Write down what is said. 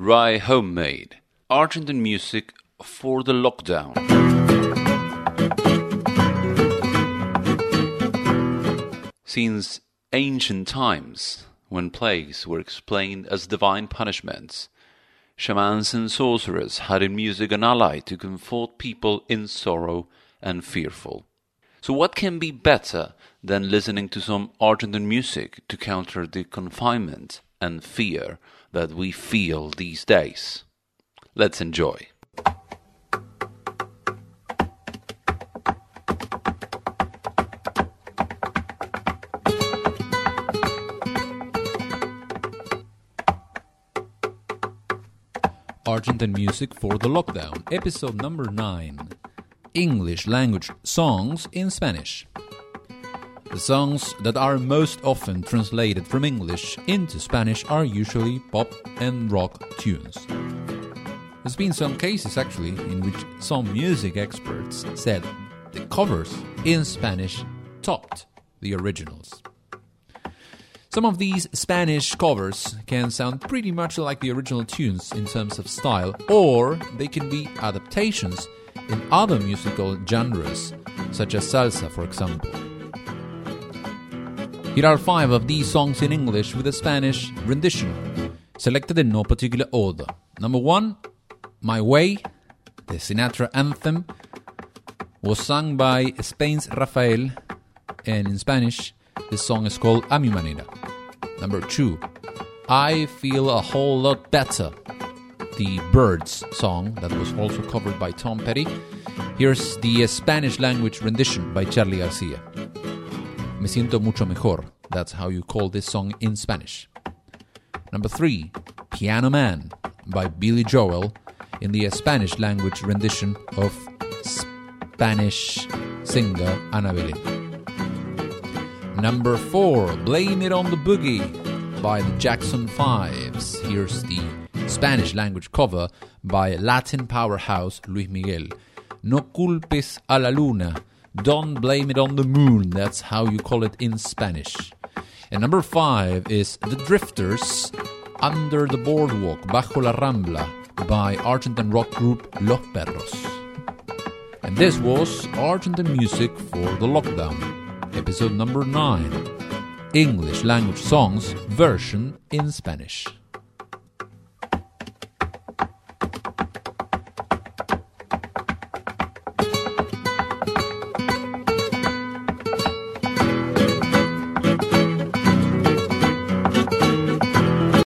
Rye Homemade, Argentine music for the lockdown. Since ancient times, when plagues were explained as divine punishments, shamans and sorcerers had in music an ally to comfort people in sorrow and fearful. So what can be better than listening to some Argentine music to counter the confinement and fear that we feel these days? Let's enjoy. Argentine Music for the Lockdown, episode number 9. English language songs in Spanish. The songs that are most often translated from English into Spanish are usually pop and rock tunes. There's been some cases actually in which some music experts said the covers in Spanish topped the originals. Some of these Spanish covers can sound pretty much like the original tunes in terms of style, or they can be adaptations in other musical genres, such as salsa, for example. Here are 5 of these songs in English with a Spanish rendition, selected in no particular order. Number 1, My Way, the Sinatra anthem, was sung by Spain's Rafael, and in Spanish, this song is called A Mi Manera. Number 2, I Feel a Whole Lot Better, the Birds song that was also covered by Tom Petty. Here's the Spanish language rendition by Charly Garcia. Me siento mucho mejor, that's how you call this song in Spanish. Number 3, Piano Man by Billy Joel in the Spanish language rendition of Spanish singer Ana Belén. Number 4, Blame It on the Boogie by the Jackson 5s. Here's the Spanish language cover by Latin powerhouse Luis Miguel. No culpes a la luna, don't blame it on the moon, that's how you call it in Spanish. And number 5 is The Drifters, Under the Boardwalk, Bajo la Rambla by Argentine rock group Los Perros. And this was Argentine Music for the Lockdown, episode number 9, English language songs version in Spanish.